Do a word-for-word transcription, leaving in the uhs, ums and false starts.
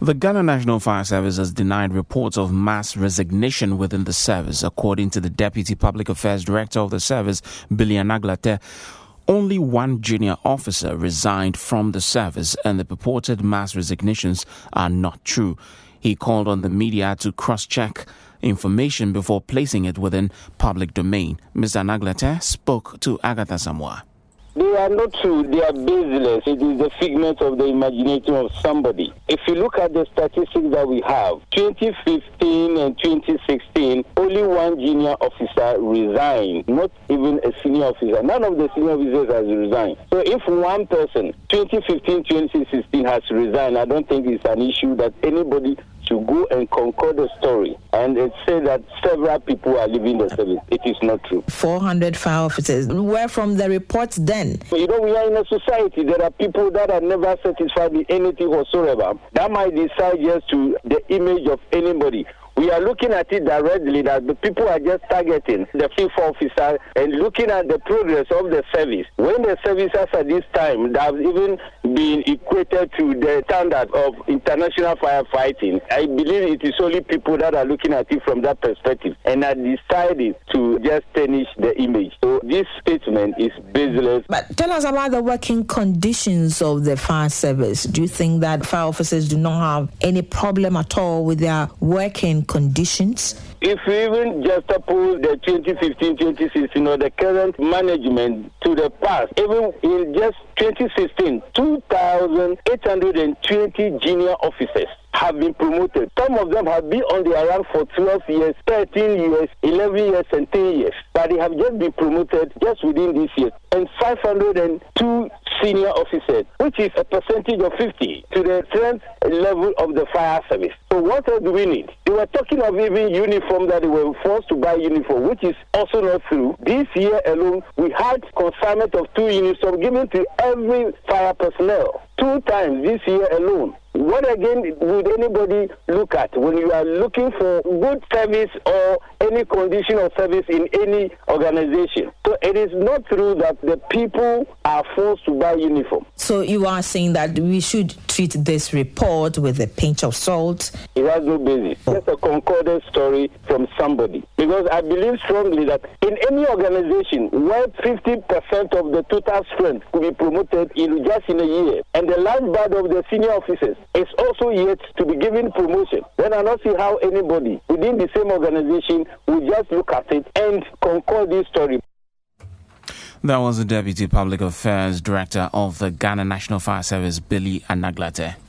The Ghana National Fire Service has denied reports of mass resignation within the service. According to the Deputy Public Affairs Director of the service, Billy Anaglate, only one junior officer resigned from the service, and the purported mass resignations are not true. He called on the media to cross-check information before placing it within public domain. Mister Anaglate spoke to Agatha Samoa. They are not true. They are baseless. It is the figment of the imagination of somebody. If you look at the statistics that we have, twenty fifteen and twenty sixteen, only one junior officer resigned, not even a senior officer. None of the senior officers has resigned. So if one person, twenty fifteen, twenty sixteen, has resigned, I don't think it's an issue that anybody to go and concord the story and it say that several people are leaving the service. It is not true. four hundred fire officers. Where from the reports then? You know, we are in a society. There are people that are never satisfied with anything whatsoever. That might decide just to the image of anybody. We are looking at it directly that the people are just targeting the FIFA officer and looking at the progress of the service. When the services at this time that have even been equated to the standard of international firefighting, I believe it is only people that are looking at it from that perspective and are decided to just tarnish the image. So this statement is baseless. But tell us about the working conditions of the fire service. Do you think that fire officers do not have any problem at all with their working conditions? If we even juxtapose the twenty fifteen, twenty sixteen or the current management to the past, even in just twenty sixteen, two thousand eight hundred twenty junior officers have been promoted. Some of them have been on the island for twelve years, thirteen years, eleven years, and ten years. But they have just been promoted just within this year. And five hundred two senior officers, which is a percentage of fifty to the strength level of the fire service. So what else do we need? They were talking of even uniform, that they were forced to buy uniform, which is also not true. This year alone, we had consignment of two uniforms given to every fire personnel. Two times this year alone. What again would anybody look at when you are looking for good service or any condition of service in any organization? So it is not true that the people are forced to buy uniform. So you are saying that we should treat this report with a pinch of salt? It has no basis. It's a concordant story from somebody. Because I believe strongly that in any organization where fifty percent of the total strength could be promoted in just in a year, and the large part of the senior officers is also yet to be given promotion, then I don't see how anybody within the same organization will just look at it and concord this story. That was the Deputy Public Affairs Director of the Ghana National Fire Service, Billy Anaglate.